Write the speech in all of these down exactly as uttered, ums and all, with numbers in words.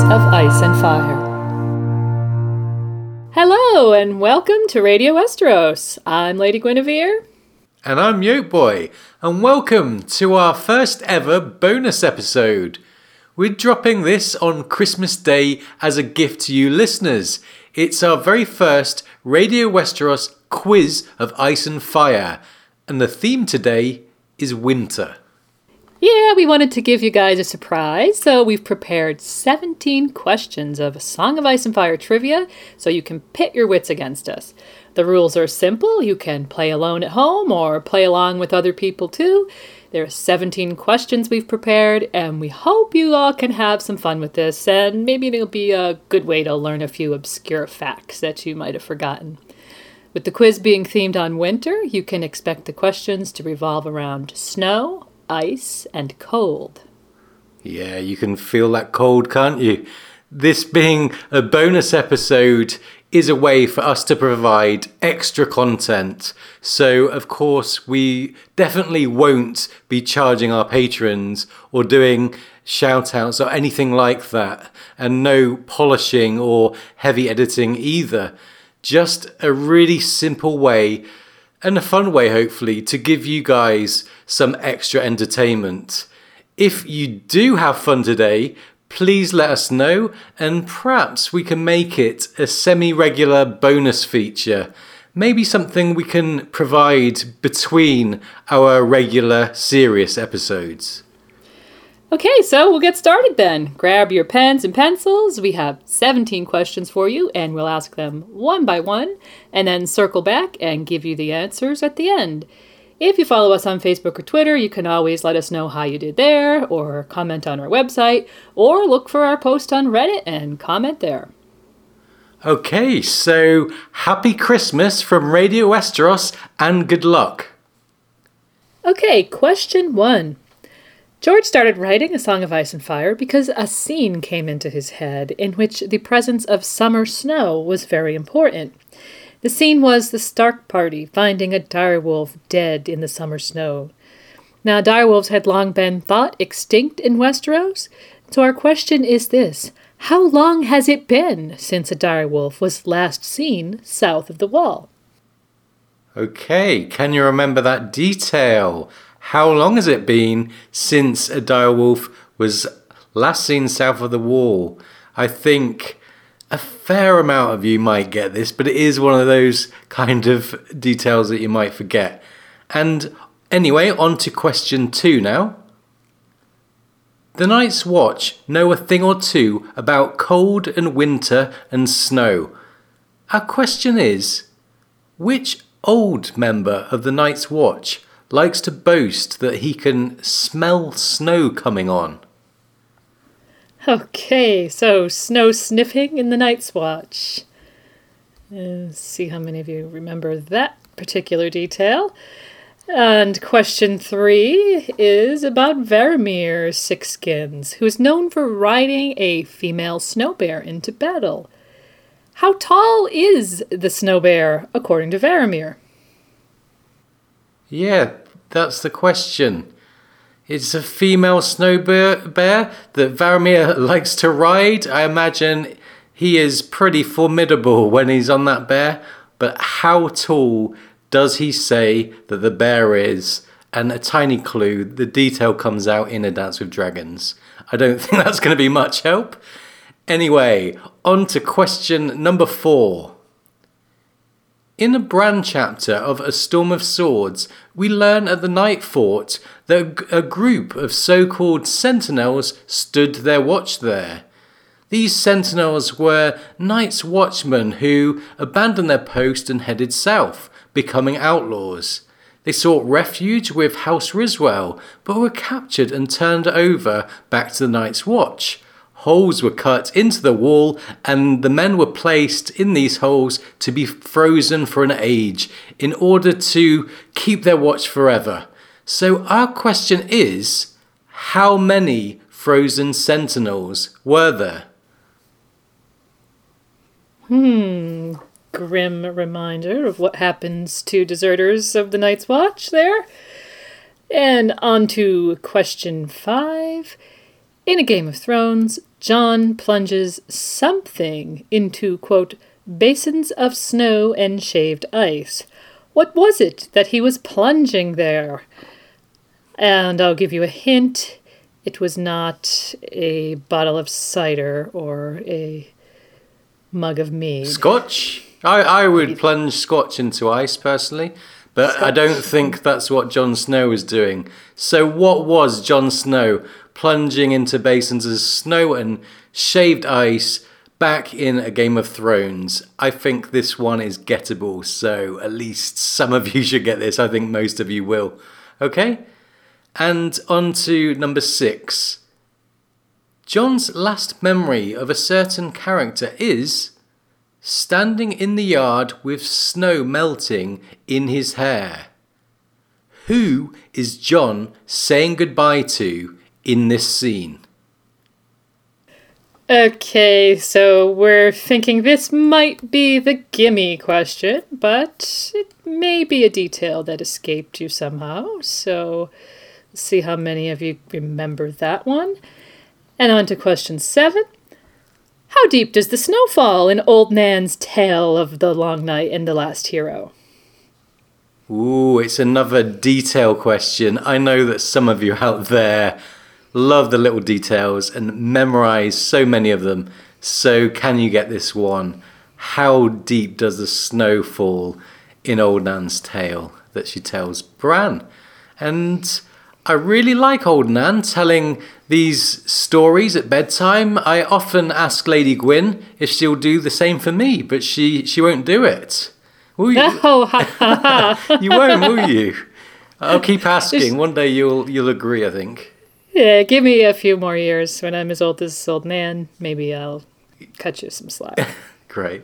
of Ice and Fire. Hello and welcome to Radio Westeros. I'm Lady Guinevere. And I'm Yoke Boy, and welcome to our first ever bonus episode. We're dropping this on Christmas Day as a gift to you listeners. It's our very first Radio Westeros quiz of Ice and Fire, and the theme today is winter. Yeah, we wanted to give you guys a surprise, so we've prepared seventeen questions of Song of Ice and Fire trivia, so you can pit your wits against us. The rules are simple. You can play alone at home or play along with other people too. There are seventeen questions we've prepared, and we hope you all can have some fun with this, and maybe it'll be a good way to learn a few obscure facts that you might have forgotten. With the quiz being themed on winter, you can expect the questions to revolve around snow, ice, and cold. Yeah, you can feel that cold, can't you? This being a bonus episode is a way for us to provide extra content. So, of course, we definitely won't be charging our patrons or doing shout-outs or anything like that. And no polishing or heavy editing either. Just a really simple way, and a fun way, hopefully, to give you guys some extra entertainment. If you do have fun today, please let us know, and perhaps we can make it a semi-regular bonus feature. Maybe something we can provide between our regular serious episodes. Okay, so we'll get started then. Grab your pens and pencils. We have seventeen questions for you, and we'll ask them one by one, and then circle back and give you the answers at the end. If you follow us on Facebook or Twitter, you can always let us know how you did there, or comment on our website, or look for our post on Reddit and comment there. Okay, so happy Christmas from Radio Westeros, and good luck. Okay, question one. George started writing A Song of Ice and Fire because a scene came into his head in which the presence of summer snow was very important. The scene was the Stark party finding a direwolf dead in the summer snow. Now, direwolves had long been thought extinct in Westeros, so our question is this: how long has it been since a direwolf was last seen south of the Wall? Okay, can you remember that detail? How long has it been since a direwolf was last seen south of the Wall? I think a fair amount of you might get this, but it is one of those kind of details that you might forget. And anyway, on to question two now. The Night's Watch know a thing or two about cold and winter and snow. Our question is, which old member of the Night's Watch likes to boast that he can smell snow coming on? Okay, so snow sniffing in the Night's Watch. Let's see how many of you remember that particular detail. And question three is about Varamir Sixskins, who is known for riding a female snow bear into battle. How tall is the snow bear, according to Varamir? Yeah, that's the question. It's a female snow bear, bear that Varamir likes to ride. I imagine he is pretty formidable when he's on that bear. But how tall does he say that the bear is? And a tiny clue, the detail comes out in A Dance with Dragons. I don't think that's going to be much help. Anyway, on to question number four. In a Bran chapter of A Storm of Swords, we learn at the Night Fort that a group of so-called sentinels stood their watch there. These sentinels were Night's Watchmen who abandoned their post and headed south, becoming outlaws. They sought refuge with House Riswell, but were captured and turned over back to the Night's Watch. Holes were cut into the wall, and the men were placed in these holes to be frozen for an age in order to keep their watch forever. So our question is, how many frozen sentinels were there? Hmm, grim reminder of what happens to deserters of the Night's Watch there. And on to question five. In A Game of Thrones, John plunges something into, quote, basins of snow and shaved ice. What was it that he was plunging there? And I'll give you a hint. It was not a bottle of cider or a mug of mead. Scotch? I, I would plunge scotch into ice, personally. But scotch. I don't think that's what Jon Snow was doing. So what was Jon Snow plunging into basins of snow and shaved ice back in a Game of Thrones? I think this one is gettable, so at least some of you should get this. I think most of you will. Okay? And on to number six. Jon's last memory of a certain character is standing in the yard with snow melting in his hair. Who is Jon saying goodbye to in this scene? Okay, so we're thinking this might be the gimme question, but it may be a detail that escaped you somehow, so let's see how many of you remember that one. And on to question seven. How deep does the snow fall in Old Nan's tale of the Long Night and the Last Hero? Ooh, it's another detail question. I know that some of you out there love the little details and memorize so many of them. So can you get this one? How deep does the snow fall in Old Nan's tale that she tells Bran? And I really like Old Nan telling these stories at bedtime. I often ask Lady Gwyn if she'll do the same for me, but she, she won't do it. Will you? No, ha, ha, ha. You won't, will you? I'll keep asking. One day you'll you'll agree, I think. Yeah, give me a few more years. When I'm as old as Old Nan, maybe I'll cut you some slack. Great.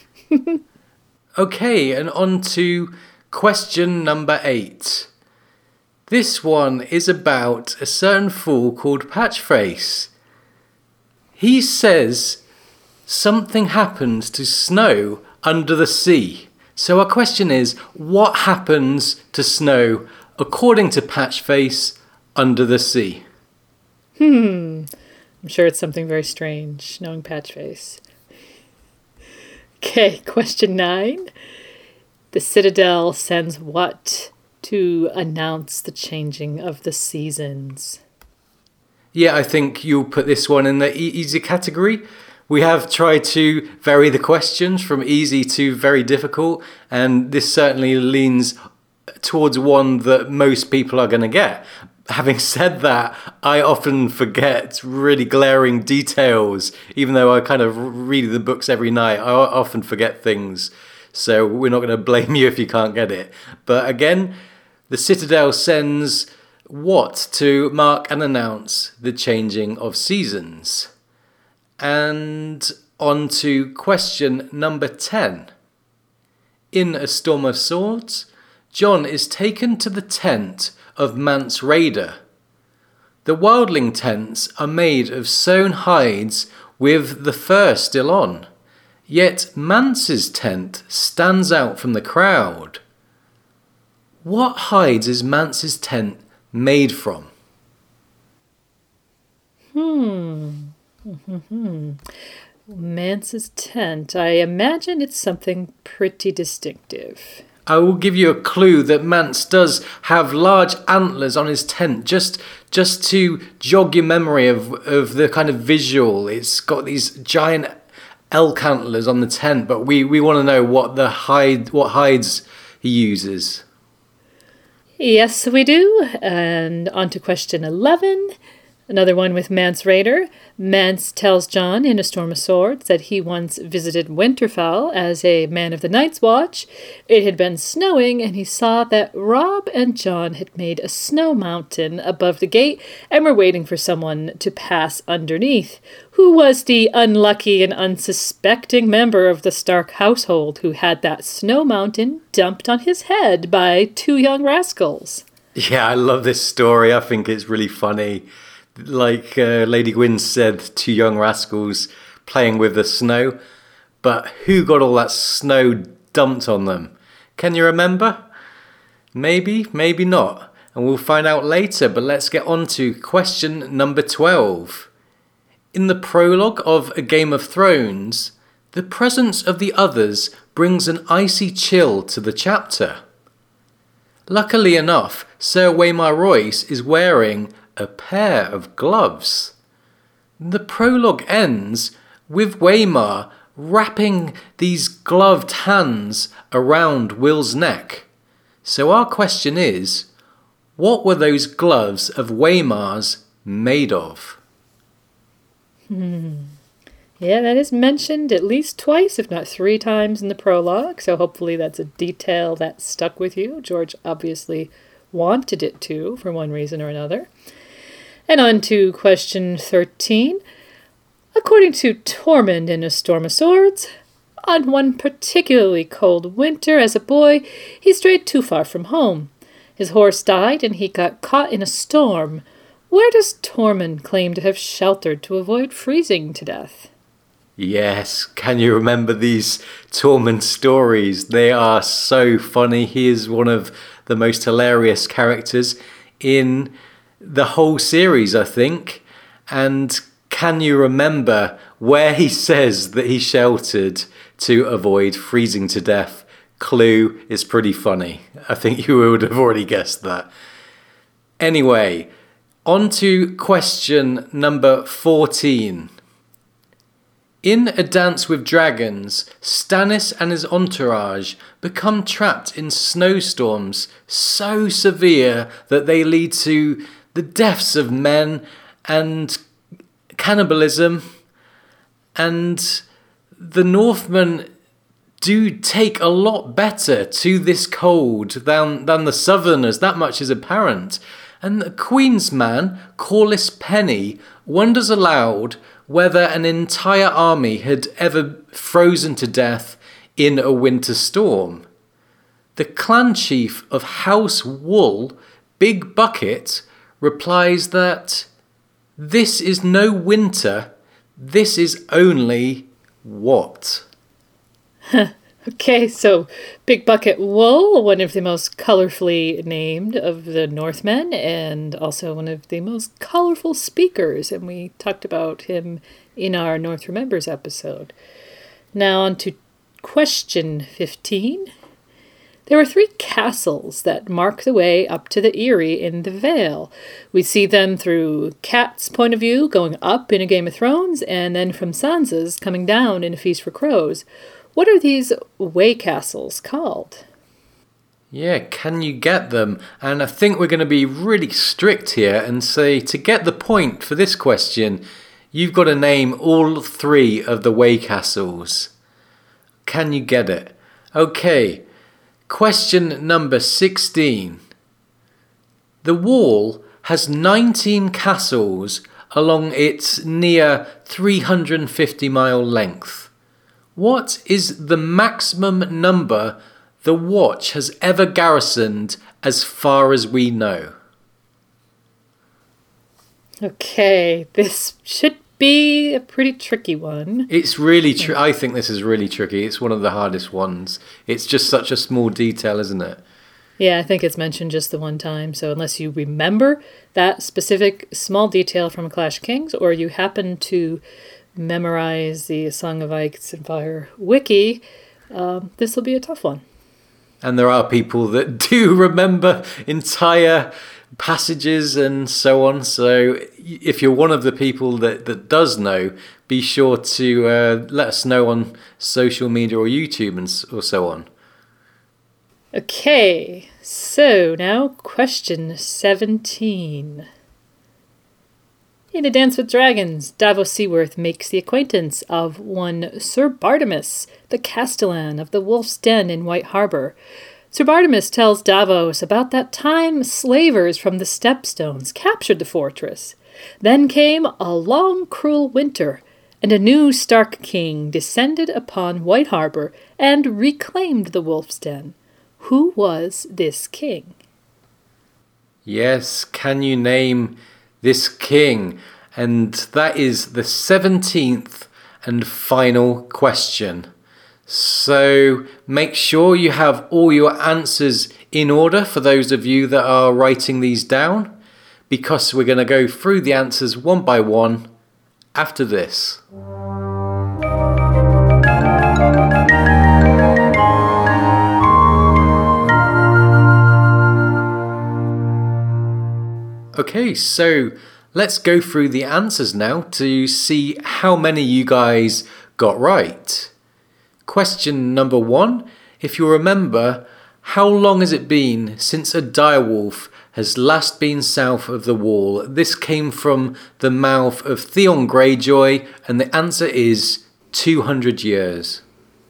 Okay, and on to question number eight. This one is about a certain fool called Patchface. He says something happens to snow under the sea. So our question is, what happens to snow, according to Patchface, under the sea? Hmm. I'm sure it's something very strange, knowing Patchface. Okay, question nine. The Citadel sends what to announce the changing of the seasons? Yeah, I think you'll put this one in the e- easy category. We have tried to vary the questions from easy to very difficult, and this certainly leans towards one that most people are going to get. Having said that, I often forget really glaring details, even though I kind of read the books every night. I often forget things, so we're not going to blame you if you can't get it. But again, the Citadel sends what to mark and announce the changing of seasons? And on to question number ten. In A Storm of Swords, Jon is taken to the tent of Mance Rayder. The wildling tents are made of sewn hides with the fur still on, yet Mance's tent stands out from the crowd. What hides is Mance's tent made from? Hmm. Mm-hmm. Mance's tent. I imagine it's something pretty distinctive. I will give you a clue that Mance does have large antlers on his tent, just just to jog your memory of, of the kind of visual. It's got these giant elk antlers on the tent, but we, we want to know what the hide what hides he uses. Yes, we do. And on to question eleven. Another one with Mance Rayder. Mance tells Jon in A Storm of Swords that he once visited Winterfell as a man of the Night's Watch. It had been snowing, and he saw that Robb and Jon had made a snow mountain above the gate and were waiting for someone to pass underneath. Who was the unlucky and unsuspecting member of the Stark household who had that snow mountain dumped on his head by two young rascals? Yeah, I love this story. I think it's really funny. Like uh, Lady Gwyn said, two young rascals playing with the snow. But who got all that snow dumped on them? Can you remember? Maybe, maybe not. And we'll find out later, but let's get on to question number twelve. In the prologue of A Game of Thrones, the presence of the others brings an icy chill to the chapter. Luckily enough, Sir Waymar Royce is wearing a pair of gloves. The prologue ends with Waymar wrapping these gloved hands around Will's neck. So our question is, what were those gloves of Waymar's made of? Hmm. Yeah, that is mentioned at least twice, if not three times in the prologue, so hopefully that's a detail that stuck with you. George obviously wanted it to, for one reason or another. And on to question thirteen. According to Tormund in A Storm of Swords, on one particularly cold winter as a boy, he strayed too far from home. His horse died and he got caught in a storm. Where does Tormund claim to have sheltered to avoid freezing to death? Yes, can you remember these Tormund stories? They are so funny. He is one of the most hilarious characters in the whole series, I think. And can you remember where he says that he sheltered to avoid freezing to death? Clue is pretty funny. I think you would have already guessed that. Anyway, on to question number fourteen. In A Dance with Dragons, Stannis and his entourage become trapped in snowstorms so severe that they lead to the deaths of men and cannibalism, and the Northmen do take a lot better to this cold than, than the Southerners. That much is apparent. And the Queen's man, Corlys Penny, wonders aloud whether an entire army had ever frozen to death in a winter storm. The clan chief of House Wool, Big Bucket, replies that this is no winter, this is only what? Okay, so Big Bucket Wool, one of the most colorfully named of the Northmen, and also one of the most colorful speakers, and we talked about him in our North Remembers episode. Now on to question fifteen. There are three castles that mark the way up to the Eyrie in the Vale. We see them through Kat's point of view, going up in A Game of Thrones, and then from Sansa's coming down in A Feast for Crows. What are these way castles called? Yeah, can you get them? And I think we're going to be really strict here and say, to get the point for this question, you've got to name all three of the way castles. Can you get it? Okay, question number sixteen. The Wall has nineteen castles along its near three hundred fifty mile length. What is the maximum number the Watch has ever garrisoned as far as we know? Okay, this should be a pretty tricky one. It's really true. I think this is really tricky. It's one of the hardest ones. It's just such a small detail, isn't it? Yeah, I think it's mentioned just the one time. So unless you remember that specific small detail from Clash of Kings, or you happen to memorize the Song of Ice and Fire wiki, um, this will be a tough one. And there are people that do remember entire passages and so on. So if you're one of the people that, that does know, be sure to uh, let us know on social media or YouTube and or so on. Okay, so now question seventeen. In A Dance with Dragons, Davos Seaworth makes the acquaintance of one Sir Bartimaeus, the Castellan of the Wolf's Den in White Harbor. Sir Bartimaeus tells Davos about that time slavers from the Stepstones captured the fortress. Then came a long, cruel winter, and a new Stark king descended upon White Harbor and reclaimed the Wolf's Den. Who was this king? Yes, can you name this king? And that is the seventeenth and final question. So make sure you have all your answers in order for those of you that are writing these down, because we're going to go through the answers one by one after this. Okay, so let's go through the answers now to see how many you guys got right. Question number one, if you remember, how long has it been since a direwolf has last been south of the wall? This came from the mouth of Theon Greyjoy, and the answer is two hundred years.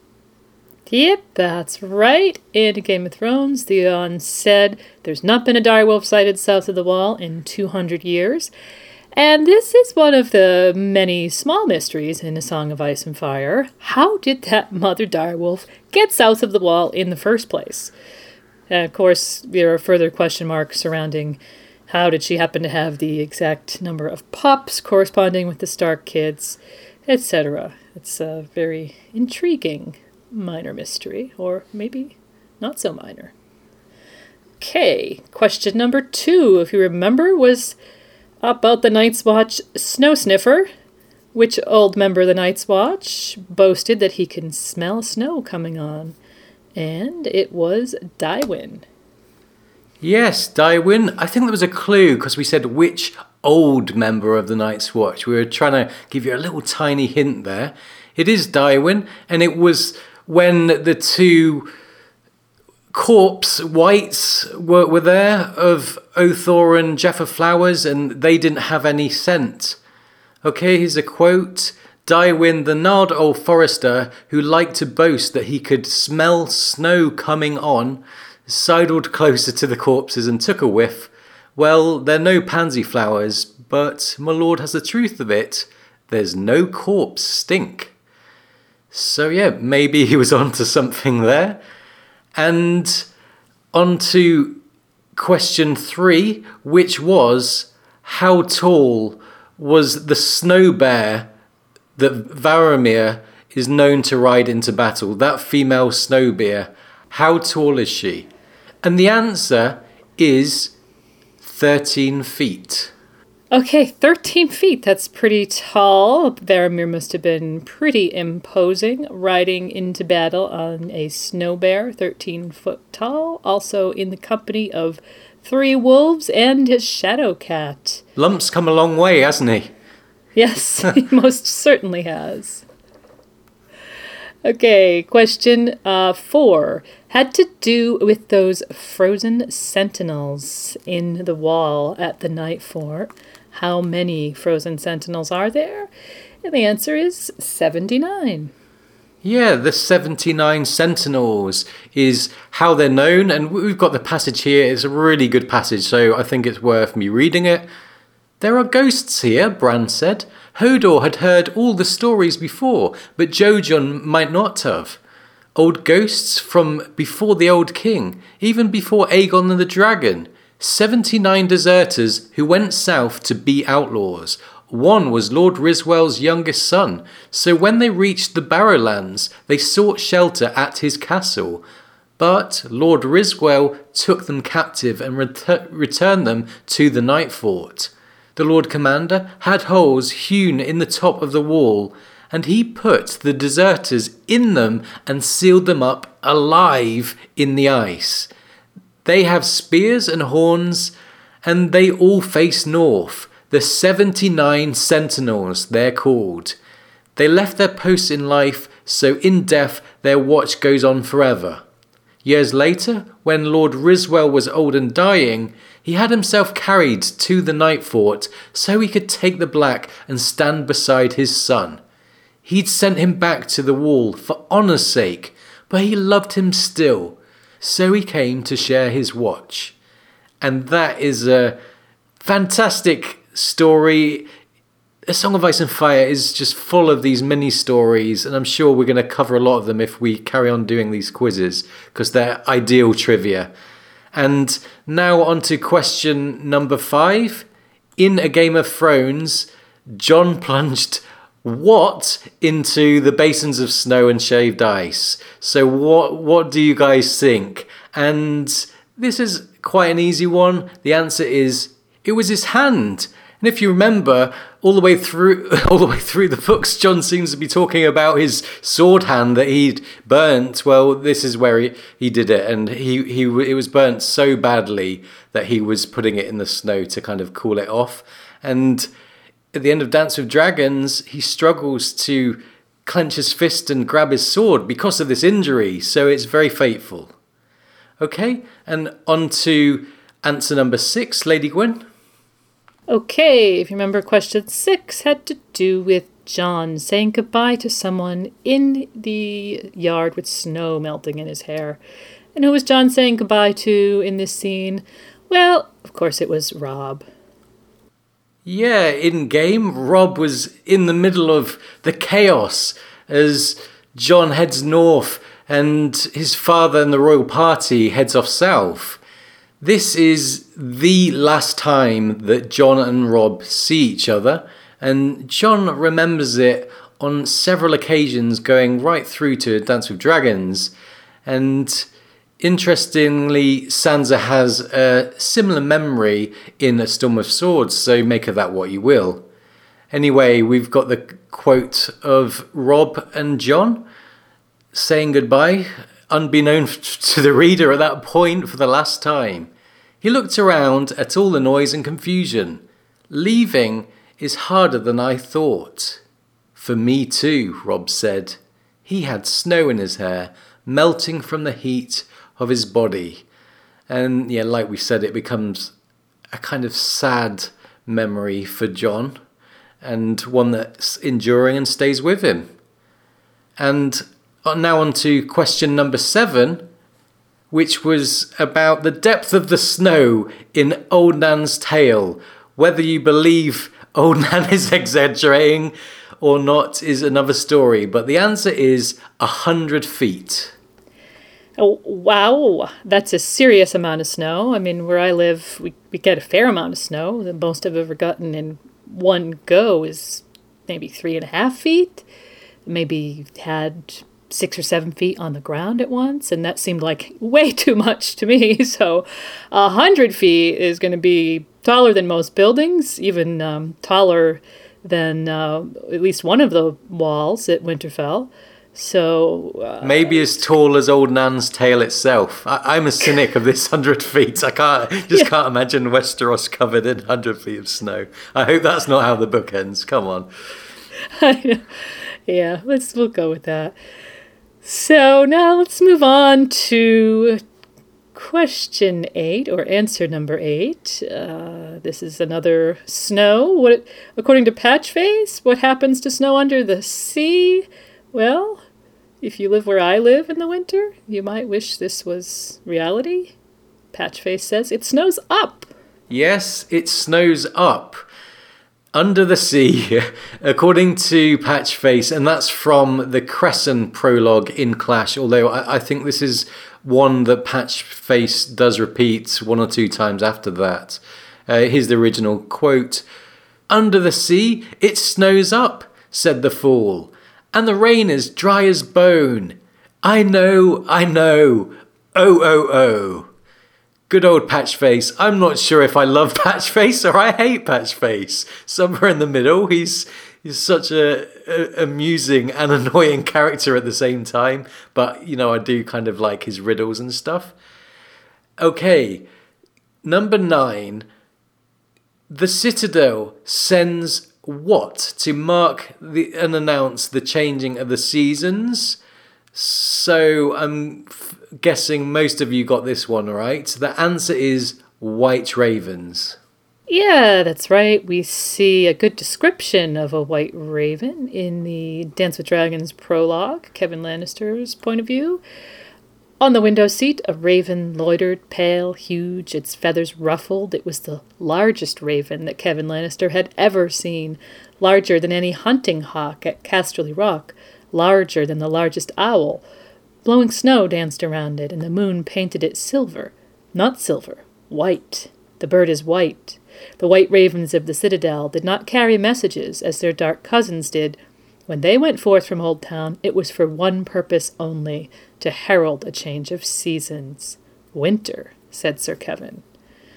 Yep, that's right. In Game of Thrones, Theon said there's not been a direwolf sighted south of the wall in two hundred years. And this is one of the many small mysteries in A Song of Ice and Fire. How did that mother direwolf get south of the wall in the first place? And of course, there are further question marks surrounding how did she happen to have the exact number of pups corresponding with the Stark kids, et cetera. It's a very intriguing minor mystery, or maybe not so minor. Okay, question number two, if you remember, was about the Night's Watch Snow Sniffer. Which old member of the Night's Watch boasted that he can smell snow coming on? And it was Dywyn. Yes, Dywyn. I think there was a clue because we said which old member of the Night's Watch. We were trying to give you a little tiny hint there. It is Dywyn, and it was when the two corpse whites were, were there of Othor and Jaffa Flowers, and they didn't have any scent. Okay, here's a quote. Dywyn, the gnarled old forester who liked to boast that he could smell snow coming on, sidled closer to the corpses and took a whiff. Well, they're no pansy flowers, but my lord has the truth of it. There's no corpse stink. So yeah, maybe he was onto something there. And on to question three, which was, how tall was the snow bear that Varamir is known to ride into battle? That female snow bear, how tall is she? And the answer is thirteen feet. Okay, thirteen feet. That's pretty tall. Varamir must have been pretty imposing, riding into battle on a snow bear, thirteen foot tall, also in the company of three wolves and his shadow cat. Lump's come a long way, hasn't he? Yes, he most certainly has. Okay, question uh, four had to do with those frozen sentinels in the wall at the Night Fort. How many frozen sentinels are there? And the answer is seventy-nine. Yeah, the seventy-nine sentinels is how they're known, and we've got the passage here. It's a really good passage, so I think it's worth me reading it. There are ghosts here, Bran said. Hodor had heard all the stories before, but Jojen might not have. Old ghosts from before the old king, even before Aegon and the dragon. Seventy-nine deserters who went south to be outlaws. One was Lord Riswell's youngest son, so when they reached the Barrowlands, they sought shelter at his castle. But Lord Riswell took them captive and ret- returned them to the Night Fort. The Lord Commander had holes hewn in the top of the wall, and he put the deserters in them and sealed them up alive in the ice. They have spears and horns, and they all face north. The seventy-nine sentinels, they're called. They left their posts in life, so in death their watch goes on forever. Years later, when Lord Riswell was old and dying, he had himself carried to the Night Fort so he could take the black and stand beside his son. He'd sent him back to the wall for honour's sake, but he loved him still, so he came to share his watch. And that is a fantastic story. A Song of Ice and Fire is just full of these mini stories, and I'm sure we're going to cover a lot of them if we carry on doing these quizzes, because they're ideal trivia. And now on to question number five. In A Game of Thrones, Jon plunged what into the basins of snow and shaved ice? So what what do you guys think? And this is quite an easy one. The answer is, it was his hand. And if you remember, all the way through all the way through the books, Jon seems to be talking about his sword hand that he'd burnt. Well, this is where he, he did it, and he, he it was burnt so badly that he was putting it in the snow to kind of cool it off. And at the end of Dance with Dragons, he struggles to clench his fist and grab his sword because of this injury, so it's very fateful. Okay, and on to answer number six, Lady Gwyn. Okay, if you remember, question six had to do with Jon saying goodbye to someone in the yard with snow melting in his hair. And who was Jon saying goodbye to in this scene? Well, of course it was Robb. Yeah, in game, Robb was in the middle of the chaos as Jon heads north and his father and the royal party heads off south. This is the last time that Jon and Robb see each other, and Jon remembers it on several occasions going right through to Dance with Dragons. And interestingly, Sansa has a similar memory in A Storm of Swords, so make of that what you will. Anyway, we've got the quote of Robb and Jon saying goodbye, unbeknownst to the reader at that point for the last time. He looked around at all the noise and confusion. Leaving is harder than I thought. For me too, Robb said. He had snow in his hair, melting from the heat of his body. And yeah, like we said, it becomes a kind of sad memory for Jon, and one that's enduring and stays with him. And now on to question number seven, which was about the depth of the snow in Old Nan's tale. Whether you believe Old Nan is exaggerating or not is another story, but the answer is a hundred feet. Oh, wow, that's a serious amount of snow. I mean, where I live, we, we get a fair amount of snow. The most I've ever gotten in one go is maybe three and a half feet. Maybe had six or seven feet on the ground at once, and that seemed like way too much to me. So a hundred feet is going to be taller than most buildings, even um, taller than uh, at least one of the walls at Winterfell. So uh, maybe as tall as Old Nan's tale itself. I, I'm a cynic of this hundred feet. I can't just yeah. can't imagine Westeros covered in hundred feet of snow. I hope that's not how the book ends. Come on. Yeah, let's we'll go with that. So now let's move on to question eight, or answer number eight. Uh, this is another snow. What, according to Patchface, what happens to snow under the sea? Well, if you live where I live in the winter, you might wish this was reality. Patchface says it snows up. Yes, it snows up. Under the sea, according to Patchface, and that's from the Crescent prologue in Clash, although I, I think this is one that Patchface does repeat one or two times after that. Uh, here's the original quote. Under the sea, it snows up, said the fool, and the rain is dry as bone. I know, I know, oh, oh, oh. Good old Patchface. I'm not sure if I love Patchface or I hate Patchface. Somewhere in the middle. He's he's such a, a amusing and annoying character at the same time. But, you know, I do kind of like his riddles and stuff. Okay, number nine. The Citadel sends what to mark the and announce the changing of the seasons? So I'm f- guessing most of you got this one right. The answer is white ravens. Yeah, that's right. We see a good description of a white raven in the Dance with Dragons prologue, Kevin Lannister's point of view. On the window seat, a raven loitered, pale, huge, its feathers ruffled. It was the largest raven that Kevin Lannister had ever seen, larger than any hunting hawk at Casterly Rock, larger than the largest owl. Blowing snow danced around it, and the moon painted it silver. Not silver, white. The bird is white. The white ravens of the Citadel did not carry messages as their dark cousins did. When they went forth from Old Town, it was for one purpose only, to herald a change of seasons. Winter, said Sir Kevin.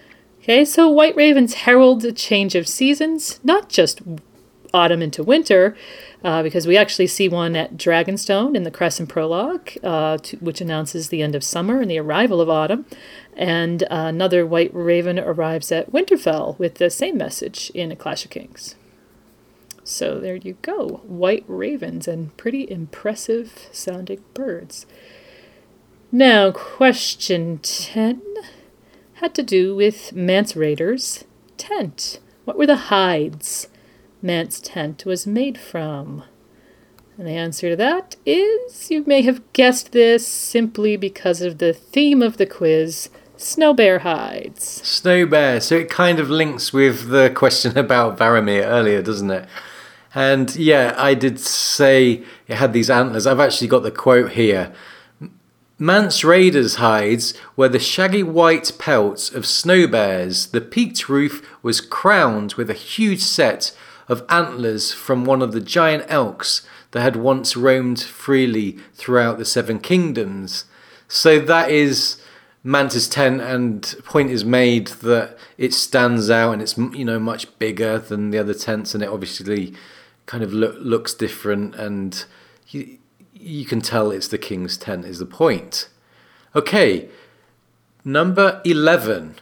Okay, so white ravens herald a change of seasons, not just autumn into winter, uh, because we actually see one at Dragonstone in the Crescent Prologue, uh, to, which announces the end of summer and the arrival of autumn. And uh, another white raven arrives at Winterfell with the same message in A Clash of Kings. So there you go, white ravens and pretty impressive sounding birds. Now, question ten had to do with Mance Rayder's tent. What were the hides Mance's tent was made from? And the answer to that is, you may have guessed this simply because of the theme of the quiz, snow bear hides. Snow bear. So it kind of links with the question about Varamir earlier, doesn't it? And yeah, I did say it had these antlers. I've actually got the quote here. Mance Rayder's hides were the shaggy white pelts of snow bears. The peaked roof was crowned with a huge set of antlers from one of the giant elks that had once roamed freely throughout the Seven Kingdoms. So that is Mance's tent, and point is made that it stands out and it's, you know, much bigger than the other tents, and it obviously kind of look, looks different, and you, you can tell it's the king's tent is the point. Okay, number eleven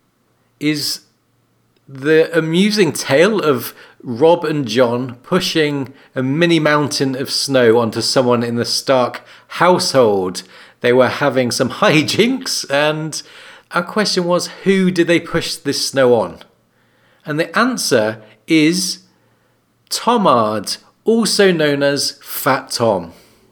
is the amusing tale of Robb and Jon pushing a mini mountain of snow onto someone in the Stark household. They were having some hijinks, and our question was, who did they push this snow on? And the answer is Tommard, also known as Fat Tom.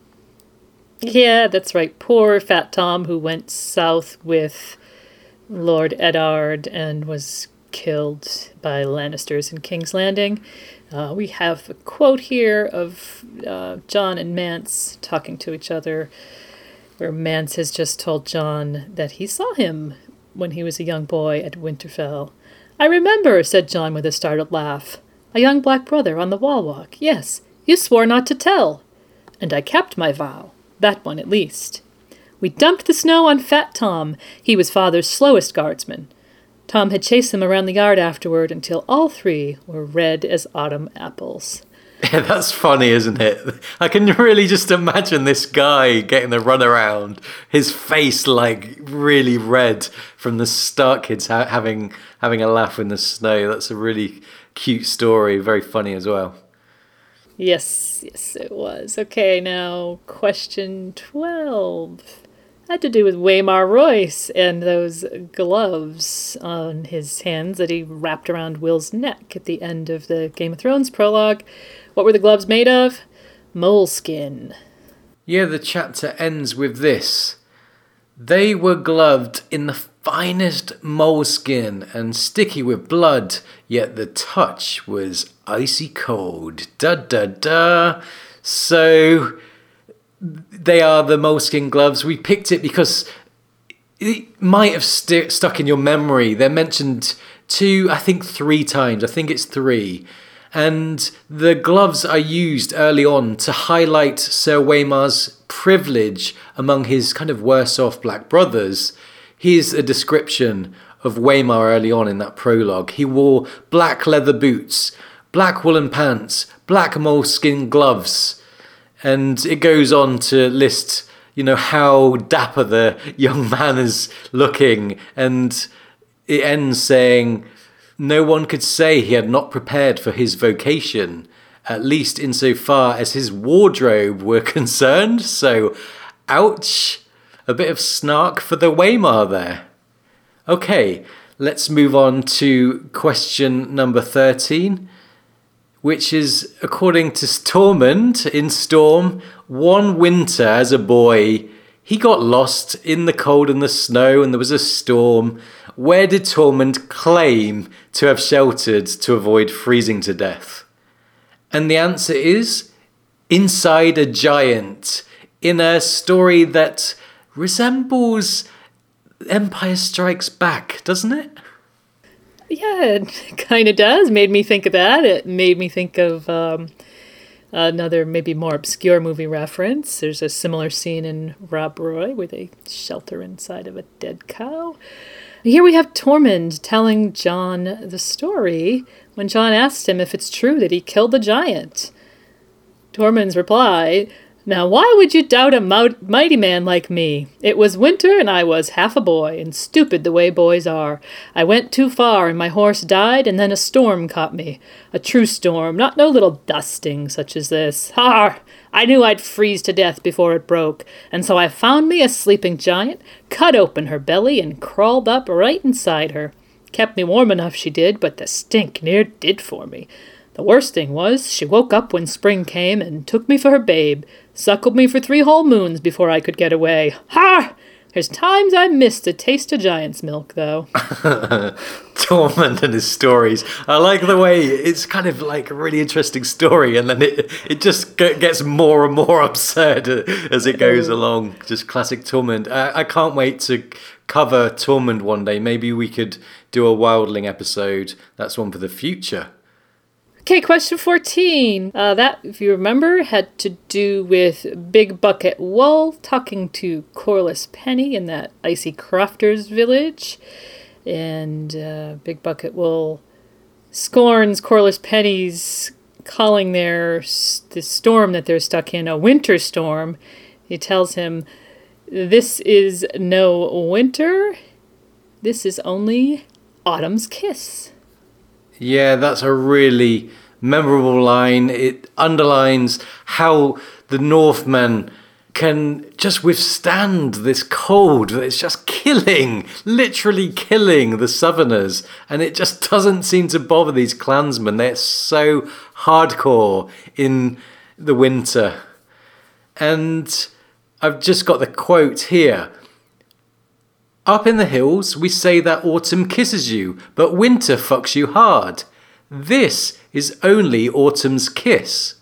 Yeah, that's right. Poor Fat Tom, who went south with Lord Eddard and was killed by Lannisters in King's Landing. Uh, we have a quote here of uh, Jon and Mance talking to each other, where Mance has just told Jon that he saw him when he was a young boy at Winterfell. "I remember," said Jon with a startled laugh. "A young black brother on the wall walk. Yes, you swore not to tell." "And I kept my vow. That one at least." "We dumped the snow on Fat Tom. He was father's slowest guardsman. Tom had chased them around the yard afterward until all three were red as autumn apples." Yeah, that's funny, isn't it? I can really just imagine this guy getting the runaround, his face like really red from the Stark kids ha- having having a laugh in the snow. That's a really cute story, very funny as well. Yes, yes, it was. Okay, now question twelve. Had to do with Waymar Royce and those gloves on his hands that he wrapped around Will's neck at the end of the Game of Thrones prologue. What were the gloves made of? Moleskin. Yeah, the chapter ends with this. They were gloved in the finest moleskin and sticky with blood, yet the touch was icy cold. Da da da. So they are the moleskin gloves. We picked it because it might have st- stuck in your memory. They're mentioned two, I think three times. I think it's three. And the gloves are used early on to highlight Sir Waymar's privilege among his kind of worse off black brothers. Here's a description of Waymar early on in that prologue. He wore black leather boots, black woolen pants, black moleskin gloves. And it goes on to list, you know, how dapper the young man is looking. And it ends saying, no one could say he had not prepared for his vocation, at least insofar as his wardrobe were concerned. So, ouch, a bit of snark for the Waymar there. Okay, let's move on to question number thirteen, which is, according to Tormund in Storm, one winter as a boy, he got lost in the cold and the snow and there was a storm. Where did Tormund claim to have sheltered to avoid freezing to death? And the answer is inside a giant, in a story that resembles Empire Strikes Back, doesn't it? Yeah, it kind of does. Made me think of that. It made me think of um, another maybe more obscure movie reference. There's a similar scene in Rob Roy where they shelter inside of a dead cow. Here we have Tormund telling Jon the story when Jon asked him if it's true that he killed the giant. Tormund's reply, "Now why would you doubt a mo- mighty man like me? It was winter and I was half a boy, and stupid the way boys are. I went too far and my horse died, and then a storm caught me. A true storm, not no little dusting such as this. Har! I knew I'd freeze to death before it broke, and so I found me a sleeping giant, cut open her belly, and crawled up right inside her. Kept me warm enough, she did, but the stink near did for me. The worst thing was, she woke up when spring came and took me for her babe, suckled me for three whole moons before I could get away. Ha! There's times I miss the taste of giant's milk, though." Tormund and his stories. I like the way it's kind of like a really interesting story, and then it it just gets more and more absurd as it goes along. Just classic Tormund. I, I can't wait to cover Tormund one day. Maybe we could do a Wildling episode. That's one for the future. Okay, question fourteen. Uh, that, if you remember, had to do with Big Bucket Wool talking to Corlys Penny in that icy crofters village. And uh, Big Bucket Wool scorns Corlys Penny's calling their the storm that they're stuck in a winter storm. He tells him, "This is no winter. This is only autumn's kiss." Yeah, that's a really memorable line. It underlines how the Northmen can just withstand this cold that's just killing, literally killing the Southerners. And it just doesn't seem to bother these clansmen. They're so hardcore in the winter. And I've just got the quote here. "Up in the hills, we say that autumn kisses you, but winter fucks you hard. This is only autumn's kiss."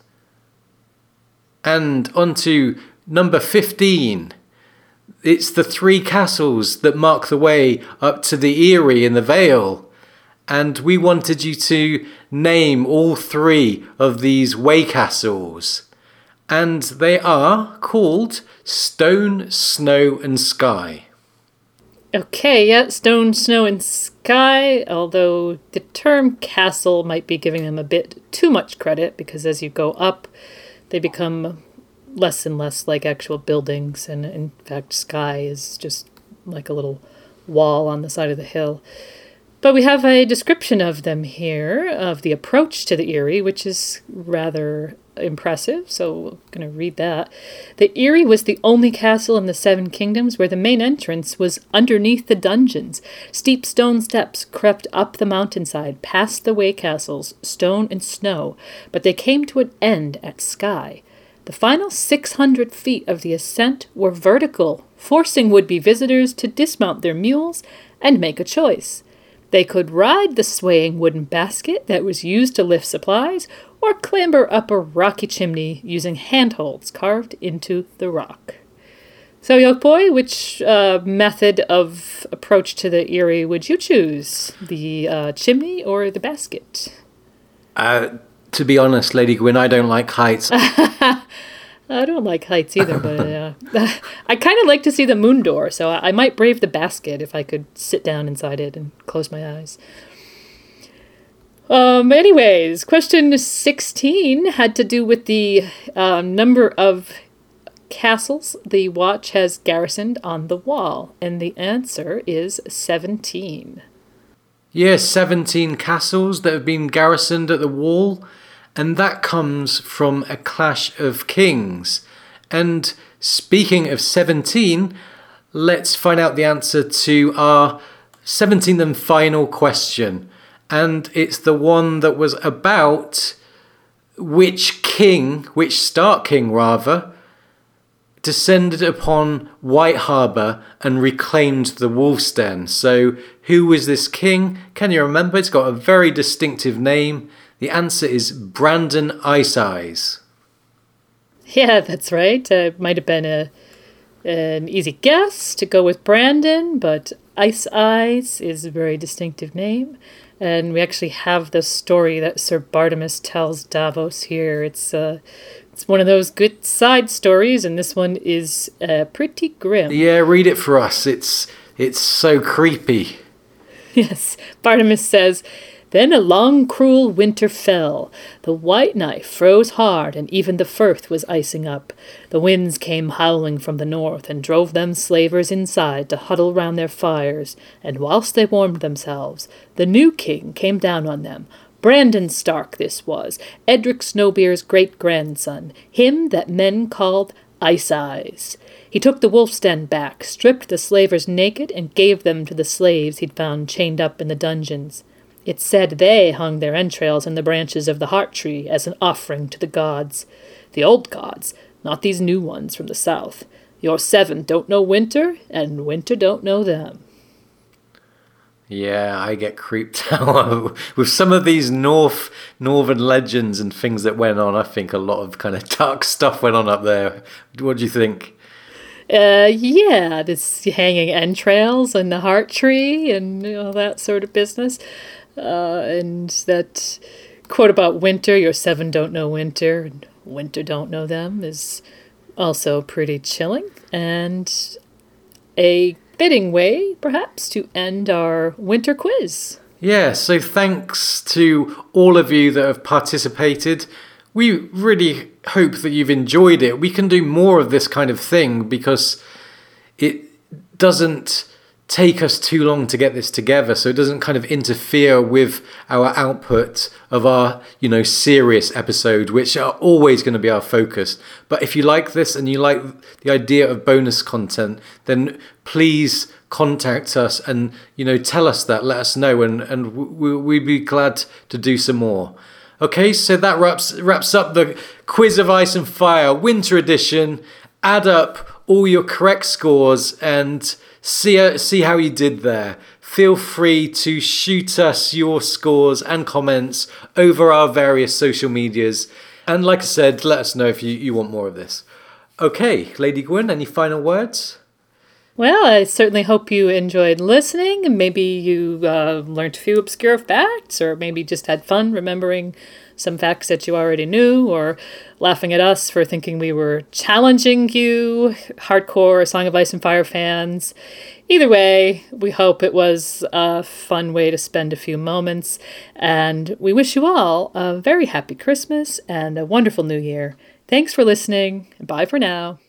And on to number fifteen. It's the three castles that mark the way up to the Eyrie in the Vale. And we wanted you to name all three of these way castles. And they are called Stone, Snow and Sky. Okay, yeah, Stone, Snow, and Sky, although the term castle might be giving them a bit too much credit, because as you go up, they become less and less like actual buildings, and in fact, Sky is just like a little wall on the side of the hill. But we have a description of them here, of the approach to the Eyrie, which is rather impressive, so I'm going to read that. "The Eyrie was the only castle in the Seven Kingdoms where the main entrance was underneath the dungeons. Steep stone steps crept up the mountainside, past the way castles, Stone and Snow, but they came to an end at Sky. The final six hundred feet of the ascent were vertical, forcing would-be visitors to dismount their mules and make a choice. They could ride the swaying wooden basket that was used to lift supplies, or clamber up a rocky chimney using handholds carved into the rock." So, Yoke Boy, which uh, method of approach to the Eyrie would you choose? The uh, chimney or the basket? Uh, to be honest, Lady Gwyn, I don't like heights. I don't like heights either, but uh, I kind of like to see the moon door, so I, I might brave the basket if I could sit down inside it and close my eyes. Um, anyways, question sixteen had to do with the uh, number of castles the Watch has garrisoned on the wall, and the answer is seventeen. Yes, seventeen castles that have been garrisoned at the wall, and that comes from a clash of kings. And speaking of seventeen, let's find out the answer to our seventeenth and final question. And it's the one that was about which king, which Stark king rather, descended upon White Harbour and reclaimed the Wolf's Den. So who was this king? Can you remember? It's got a very distinctive name. The answer is Brandon Ice Eyes. Yeah, that's right. Uh, it might have been a an easy guess to go with Brandon, but Ice Eyes is a very distinctive name. And we actually have the story that Sir Bartimaeus tells Davos here. It's uh, it's one of those good side stories, and this one is uh, pretty grim. Yeah, read it for us. It's it's so creepy. Yes, Bartimaeus says, "Then a long cruel winter fell. The white knife froze hard, and even the firth was icing up. The winds came howling from the north, and drove them slavers inside to huddle round their fires, and whilst they warmed themselves, the new king came down on them. Brandon Stark this was, Edric Snowbeard's great-grandson, him that men called Ice Eyes. He took the wolf's den back, stripped the slavers naked, and gave them to the slaves he'd found chained up in the dungeons. It's said they hung their entrails in the branches of the heart tree as an offering to the gods. The old gods, not these new ones from the south. Your seven don't know winter, and winter don't know them." Yeah, I get creeped out with some of these north northern legends and things that went on. I think a lot of kind of dark stuff went on up there. What do you think? Uh, yeah, this hanging entrails and the heart tree and all that sort of business. Uh, and that quote about winter, your seven don't know winter, and winter don't know them, is also pretty chilling. And a fitting way, perhaps, to end our winter quiz. Yeah, so thanks to all of you that have participated. We really hope that you've enjoyed it. We can do more of this kind of thing because it doesn't take us too long to get this together, so it doesn't kind of interfere with our output of our, you know, serious episode, which are always going to be our focus. But if you like this and you like the idea of bonus content, then please contact us and, you know, tell us that, let us know, and, and we, we'd be glad to do some more. Okay, so that wraps wraps up the Quiz of Ice and Fire Winter Edition. Add up all your correct scores and see see how you did there. Feel free to shoot us your scores and comments over our various social medias. And like I said, let us know if you, you want more of this. Okay, Lady Gwyn, any final words? Well, I certainly hope you enjoyed listening, and maybe you uh, learned a few obscure facts, or maybe just had fun remembering some facts that you already knew, or laughing at us for thinking we were challenging you, hardcore Song of Ice and Fire fans. Either way, we hope it was a fun way to spend a few moments, and we wish you all a very happy Christmas and a wonderful New Year. Thanks for listening, and bye for now.